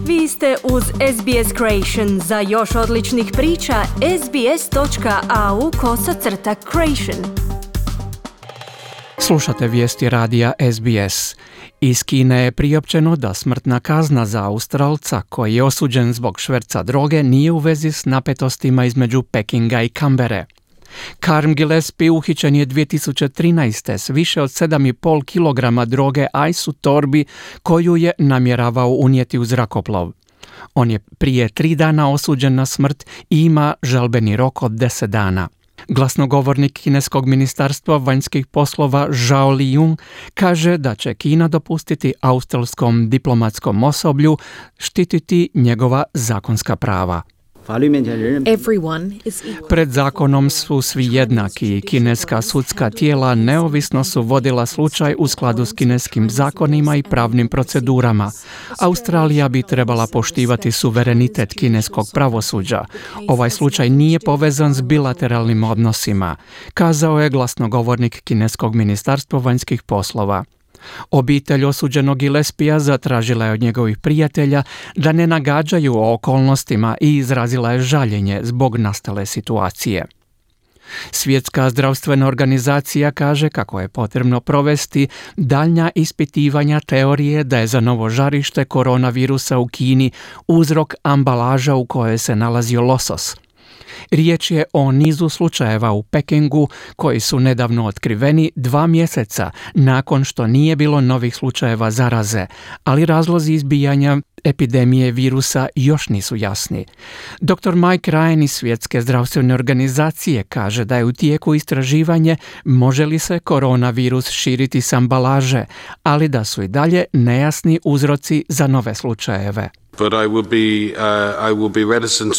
Vi ste uz SBS Creation. Za još odličnih priča, sbs.au/creation. Slušate vijesti radija SBS. Iz Kine je priopćeno da smrtna kazna za Australca koji je osuđen zbog šverca droge nije u vezi s napetostima između Pekinga i Kambere. Carm Gillespie uhićen je 2013. s više od 7,5 kg droge ice u torbi koju je namjeravao unijeti u zrakoplov. On je prije 3 dana osuđen na smrt i ima žalbeni rok od 10 dana. Glasnogovornik kineskog ministarstva vanjskih poslova Zhao Liyun kaže da će Kina dopustiti australskom diplomatskom osoblju štititi njegova zakonska prava. Pred zakonom su svi jednaki i kineska sudska tijela neovisno su vodila slučaj u skladu s kineskim zakonima i pravnim procedurama. Australija bi trebala poštivati suverenitet kineskog pravosuđa. Ovaj slučaj nije povezan s bilateralnim odnosima, kazao je glasnogovornik kineskog ministarstva vanjskih poslova. Obitelj osuđenog Gillespiea zatražila je od njegovih prijatelja da ne nagađaju o okolnostima i izrazila je žaljenje zbog nastale situacije. Svjetska zdravstvena organizacija kaže kako je potrebno provesti daljnja ispitivanja teorije da je za novo žarište koronavirusa u Kini uzrok ambalaža u kojoj se nalazio losos. Riječ je o nizu slučajeva u Pekingu koji su nedavno otkriveni 2 mjeseca nakon što nije bilo novih slučajeva zaraze, ali razlozi izbijanja epidemije virusa još nisu jasni. Dr. Mike Ryan iz Svjetske zdravstvene organizacije kaže da je u tijeku istraživanje može li se koronavirus širiti s ambalaže, ali da su i dalje nejasni uzroci za nove slučajeve. But I will be reticent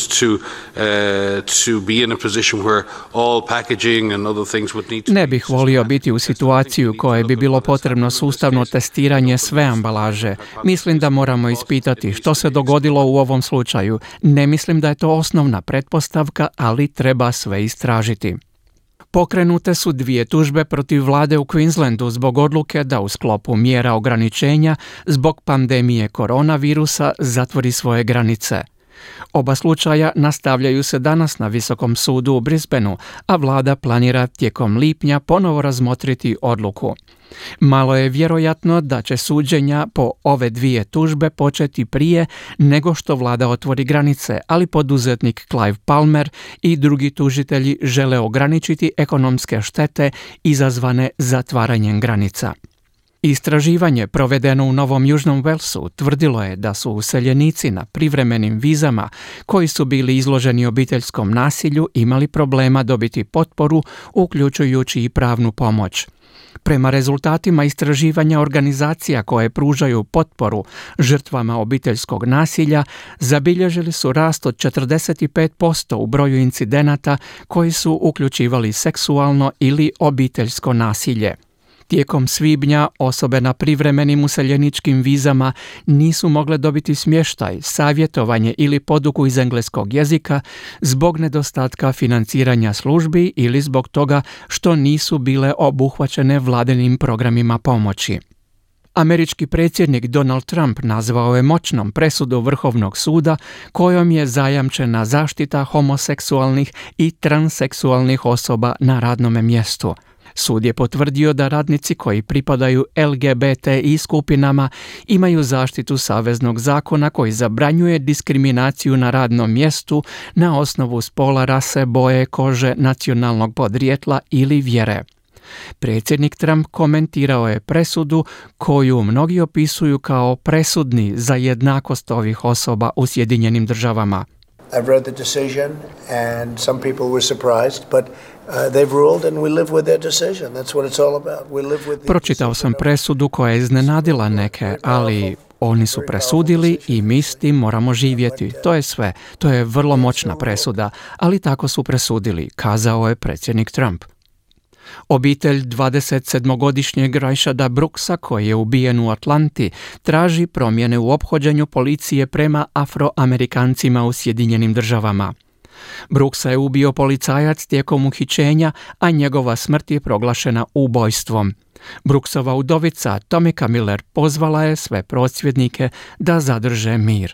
to be in a position where all packaging and other things would need to. Ne bih volio biti u situaciji u kojoj bi bilo potrebno sustavno testiranje sve ambalaže. Mislim da moramo ispitati što se dogodilo u ovom slučaju. Ne mislim da je to osnovna pretpostavka, ali treba sve istražiti. Pokrenute su 2 tužbe protiv vlade u Queenslandu zbog odluke da u sklopu mjera ograničenja zbog pandemije koronavirusa zatvori svoje granice. Oba slučaja nastavljaju se danas na Visokom sudu u Brisbaneu, a vlada planira tijekom lipnja ponovo razmotriti odluku. Malo je vjerojatno da će suđenja po ove 2 tužbe početi prije nego što vlada otvori granice, ali poduzetnik Clive Palmer i drugi tužitelji žele ograničiti ekonomske štete izazvane zatvaranjem granica. Istraživanje provedeno u Novom Južnom Walesu tvrdilo je da su useljenici na privremenim vizama koji su bili izloženi obiteljskom nasilju imali problema dobiti potporu, uključujući i pravnu pomoć. Prema rezultatima istraživanja organizacija koje pružaju potporu žrtvama obiteljskog nasilja, zabilježili su rast od 45% u broju incidenata koji su uključivali seksualno ili obiteljsko nasilje. Tijekom svibnja osobe na privremenim useljeničkim vizama nisu mogle dobiti smještaj, savjetovanje ili poduku iz engleskog jezika zbog nedostatka financiranja službi ili zbog toga što nisu bile obuhvaćene vladinim programima pomoći. Američki predsjednik Donald Trump nazvao je moćnom presudu Vrhovnog suda kojom je zajamčena zaštita homoseksualnih i transseksualnih osoba na radnome mjestu. Sud je potvrdio da radnici koji pripadaju LGBTI skupinama imaju zaštitu saveznog zakona koji zabranjuje diskriminaciju na radnom mjestu na osnovu spola, rase, boje kože, nacionalnog podrijetla ili vjere. Predsjednik Trump komentirao je presudu koju mnogi opisuju kao presudni za jednakost ovih osoba u Sjedinjenim Državama. I've read the decision and some people were surprised, but they've ruled and we live with their decision. That's what it's all about. We live with. Pročitao sam presudu koja je iznenadila neke, ali oni su presudili i mi s tim moramo živjeti. To je sve. To je vrlo moćna presuda, ali tako su presudili, kazao je predsjednik Trump. Obitelj 27-godišnjeg Rashada Brooksa, koji je ubijen u Atlanti, traži promjene u ophođenju policije prema Afroamerikancima u Sjedinjenim Državama. Brooksa je ubio policajac tijekom uhićenja, a njegova smrt je proglašena ubojstvom. Brooksova udovica Tomika Miller pozvala je sve prosvjednike da zadrže mir.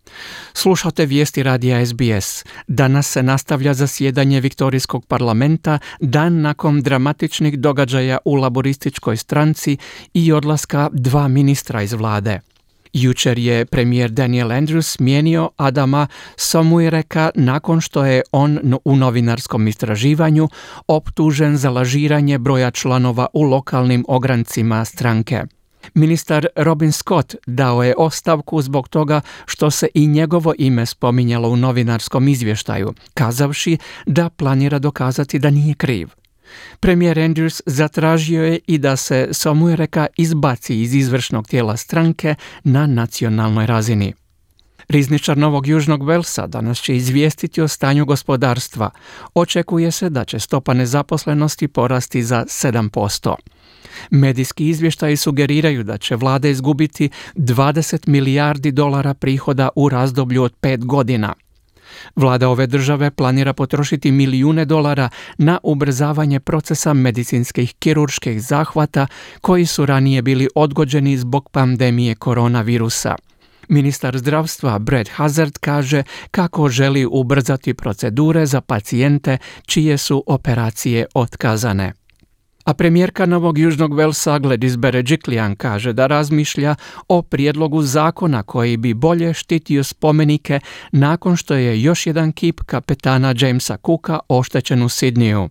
Slušate vijesti radija SBS. Danas se nastavlja zasjedanje Viktorijskog parlamenta, dan nakon dramatičnih događaja u laborističkoj stranci i odlaska 2 ministra iz vlade. Jučer je premijer Daniel Andrews smijenio Adama Samuireka nakon što je on u novinarskom istraživanju optužen za lažiranje broja članova u lokalnim ograncima stranke. Ministar Robin Scott dao je ostavku zbog toga što se i njegovo ime spominjalo u novinarskom izvještaju, kazavši da planira dokazati da nije kriv. Premijer Andrews zatražio je i da se Samuireka izbaci iz izvršnog tijela stranke na nacionalnoj razini. Rizničar Novog Južnog Velsa danas će izvijestiti o stanju gospodarstva. Očekuje se da će stopa nezaposlenosti porasti za 7%. Medijski izvještaji sugeriraju da će vlada izgubiti $20 milijardi prihoda u razdoblju od 5 godina. Vlada ove države planira potrošiti milijune dolara na ubrzavanje procesa medicinskih kirurških zahvata koji su ranije bili odgođeni zbog pandemije koronavirusa. Ministar zdravstva Brad Hazzard kaže kako želi ubrzati procedure za pacijente čije su operacije otkazane. A premijerka Novog Južnog Velsa Gladys Berejiklian kaže da razmišlja o prijedlogu zakona koji bi bolje štitio spomenike nakon što je još jedan kip kapetana Jamesa Cooka oštećen u Sidniju.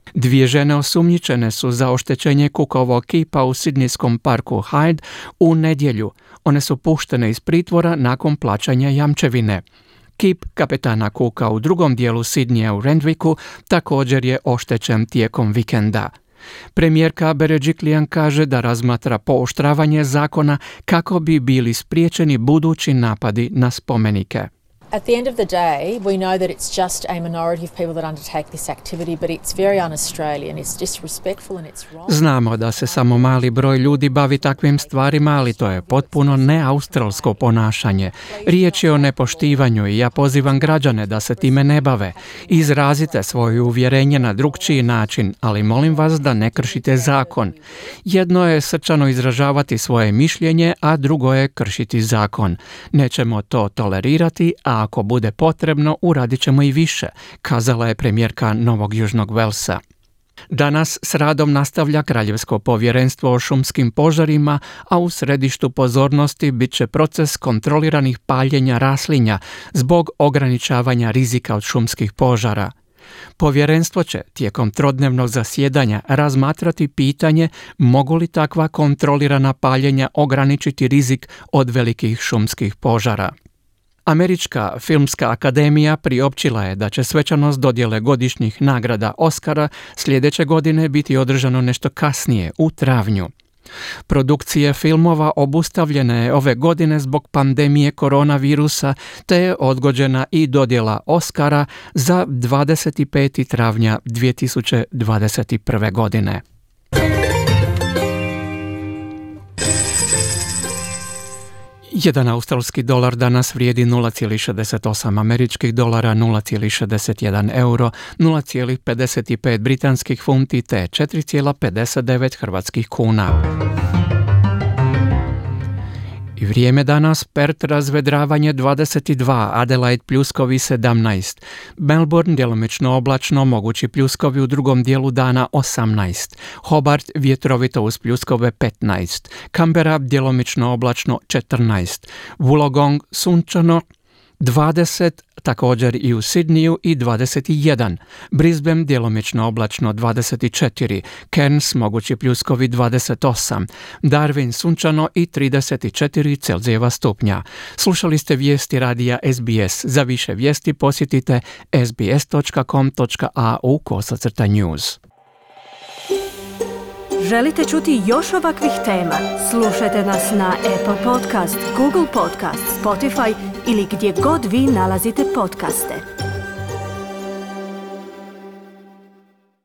2 žene osumnjičene su za oštećenje Cookovog kipa u sidnijskom parku Hyde u nedjelju. One su puštene iz pritvora nakon plaćanja jamčevine. Kip kapetana Cooka u drugom dijelu Sidnija u Randwicku također je oštećen tijekom vikenda. Premijerka Berejiklian kaže da razmatra pooštravanje zakona kako bi bili spriječeni budući napadi na spomenike. At the end of the day, we know that it's just a minority of people that undertake this activity, but it's very un-Australian, it's disrespectful and it's wrong. Znamo da se samo mali broj ljudi bavi takvim stvarima, ali to je potpuno neaustralsko ponašanje. Riječ je o nepoštivanju i ja pozivam građane da se time ne bave. Izrazite svoje uvjerenje na drukčiji način, ali molim vas da ne kršite zakon. Jedno je srčano izražavati svoje mišljenje, a drugo je kršiti zakon. Nećemo to tolerirati, a ako bude potrebno, uradit ćemo i više, kazala je premijerka Novog Južnog Velsa. Danas s radom nastavlja Kraljevsko povjerenstvo o šumskim požarima, a u središtu pozornosti bit će proces kontroliranih paljenja raslinja zbog ograničavanja rizika od šumskih požara. Povjerenstvo će tijekom trodnevnog zasjedanja razmatrati pitanje mogu li takva kontrolirana paljenja ograničiti rizik od velikih šumskih požara. Američka filmska akademija priopćila je da će svečanost dodjele godišnjih nagrada Oscara sljedeće godine biti održano nešto kasnije, u travnju. Produkcija filmova obustavljena je ove godine zbog pandemije koronavirusa, te je odgođena i dodjela Oscara za 25. travnja 2021. godine. Jedan australski dolar danas vrijedi 0,68 američkih dolara, 0,61 euro, 0,55 britanskih funti te 4,59 hrvatskih kuna. I vrijeme danas: Perth razvedravanje 22, Adelaide pljuskovi 17, Melbourne djelomično oblačno, mogući pljuskovi u drugom dijelu dana 18, Hobart vjetrovito uz pljuskove 15, Canberra djelomično oblačno 14, Wollongong sunčano 20, također i u Sidniju i 21, Brisbane djelomično oblačno 24, Cairns mogući pljuskovi 28, Darwin sunčano i 34 Celzijeva stupnja. Slušali ste vijesti radija SBS. Za više vijesti posjetite sbs.com.au/news. Želite čuti još ovakvih tema? Slušajte nas na Apple Podcast, Google Podcast, Spotify ili gdje god vi nalazite podcaste.